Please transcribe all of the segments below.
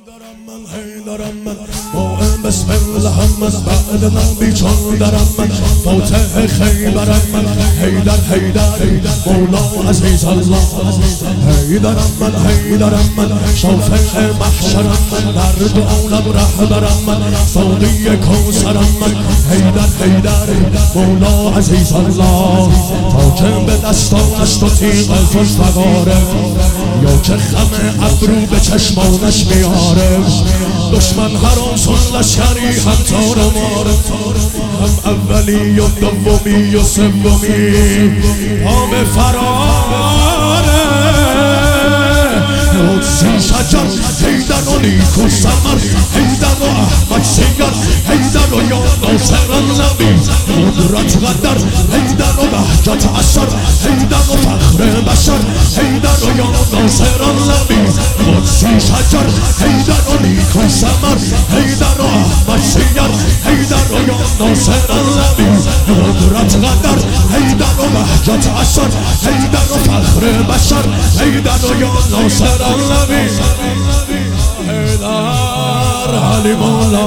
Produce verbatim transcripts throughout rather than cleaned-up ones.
دارم من هی دارم من قائم بسم الله من بعد نبی چون دارم من فاتح خیبرم من حیدر حیدر مولا عزیز الله هی دارم من هی دارم من شافع محشرم من در دو عالم رهبرم من ساقی کوثرم من حیدر حیدر مولا عزیز الله حاکم به دستانش تو تیغ ذوالفقاره یا که خم ابرو به چشمانش میاره دشمن هراسان لشکری هم تار و مار هم اولی و دومی و سومی پام فراره قدسی شجر حیدر و نیکو سمر حیدر و احمد سیگر حیدر و یا ناصر النبی قدرت قدر حیدر و بهجت اثر حیدر و فخر بشر حیدر و یا ناصر النبی قدسی شجر حیدر و نیکو سمر حیدر و احمد سیگر حیدر و یا ناصر النبی قدرت قدر حیدر و بهجت اثر حیدر و فخر بشر حیدر و یا ناصر النبی حیدر علی مولا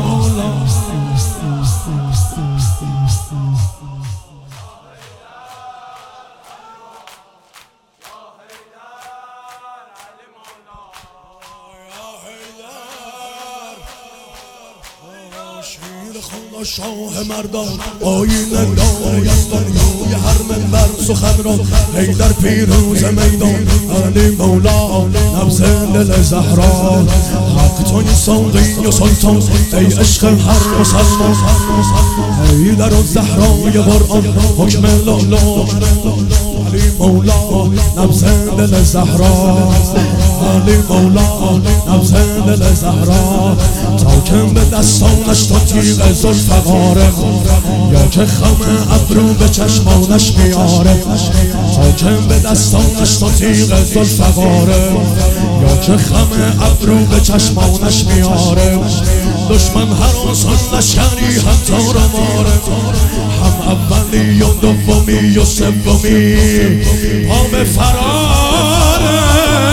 شیر خدا شاه مردان آینه داید دنیای هر منبر سخن را حیدر پیروز میدان علی مولا نبض دل زهرا حق توی ساقی و سلطان ای عشق هر مسلمان حیدر و زهرای قرآن حکم لالا علی مولا نبض دل زهرا علی مولا نبض دل زهرا تاکم به دستانش تا تیغ ذوالفقاره یا که خم ابرو به چشمانش میاره تاکم به دستانش تا تیغ ذوالفقاره یا که خم ابرو به چشمانش میاره دشمن هراسان لشکری هم تار و ماره هم اولی و دومی و سومی پام فراره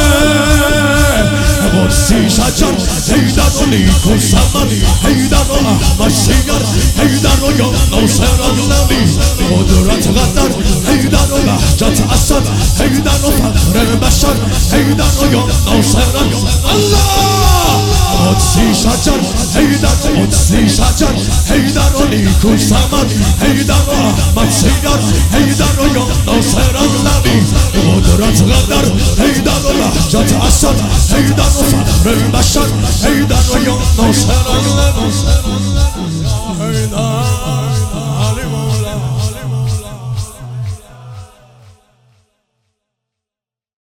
قدسی شجر حیدر و نیکو سمر حیدر و احمد سیگر حیدر و یا ناصر النبی قدرت قدر حیدر و بهجت اثر حیدر و فخر بشر حیدر و یا ناصر الله قدسی شجر حیدر قدسی شجر حیدر و نیکو سمر حیدر و احمد سیگر حیدر و یا ناصر النبی قدرت قدر حیدر و بهجت اثر حیدر و فخر بشر حیدر و یا ناصر النبی حیدر